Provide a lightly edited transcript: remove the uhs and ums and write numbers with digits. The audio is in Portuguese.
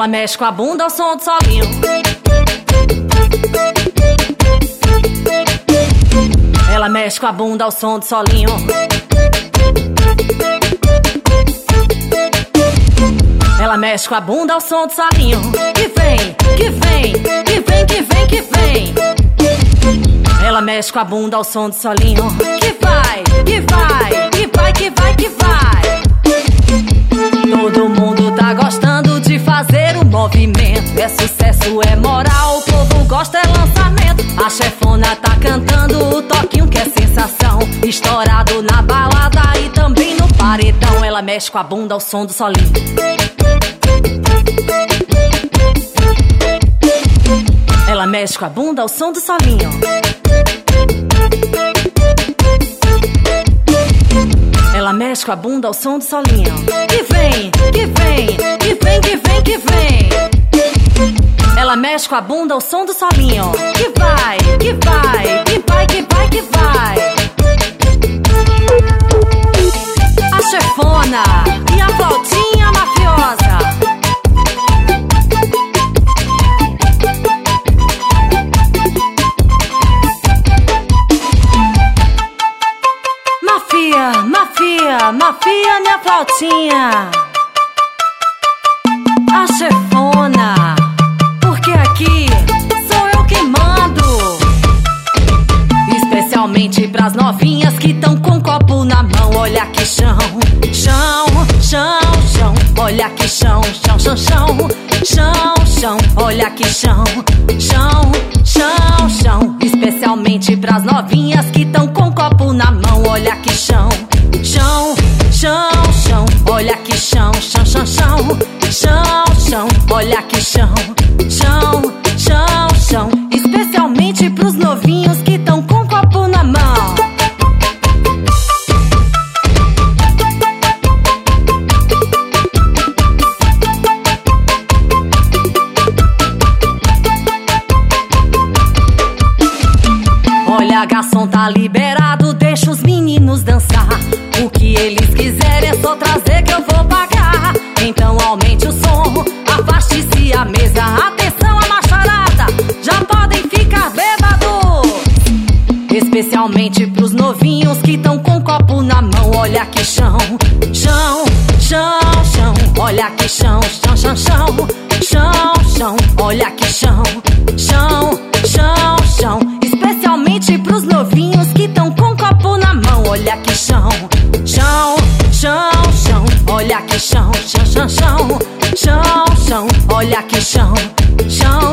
Ela mexe com a bunda ao som do solinho. Ela mexe com a bunda ao som do solinho. Ela mexe com a bunda ao som do solinho. Que vem, que vem, que vem, que vem, que vem. Ela mexe com a bunda ao som do solinho. Que vai, que vai, que vai, que vai, que vai. Todo mundo tá gostando de fazer o movimento. É sucesso, é moral, o povo gosta, é lançamento. A chefona tá cantando o toquinho que é sensação. Estourado na balada e também no paredão. Ela mexe com a bunda ao som do solinho. Ela mexe com a bunda ao som do solinho. Ela mexe com a bunda ao som do solinho. Que vem, que vem, que vem, que vem, que vem. Ela mexe com a bunda ao som do solinho. Que vai, que vai, que vai, que vai, que vai. A chefona e a flautinha mafiosa. Mafia, mafia, mafia, minha flautinha. A chefona, porque aqui sou eu que mando. Especialmente pras novinhas que tão com copo na mão. Olha que chão, chão, chão, chão. Olha que chão, chão, chão, chão. Chão, chão, olha que chão, chão, chão, chão. Especialmente pras novinhas que tão com copo na mão. Olha que chão, chão, chão, chão. Olha que chão, chão, chão, chão. Chão, chão, olha que chão, chão, chão, chão. Especialmente pros novinhos que tão com copo na mão. Olha, garçom, tá liberado, deixa os meninos dançar. O que eles quiserem é só trazer que eu vou pagar. Então aumente o som, afaste-se a mesa. Atenção a macharada, já podem ficar bêbados. Especialmente pros novinhos que tão com copo na mão. Olha que chão, chão, chão, chão. Olha que chão, chão, chão, chão. Chão, chão, olha que chão, chão, chão, chão. Especialmente pros novinhos que tão com copo na mão. Olha que chão, chão, chão, chão. Olha que chão, chão, chão, chão. Chão, chão, olha que chão, chão.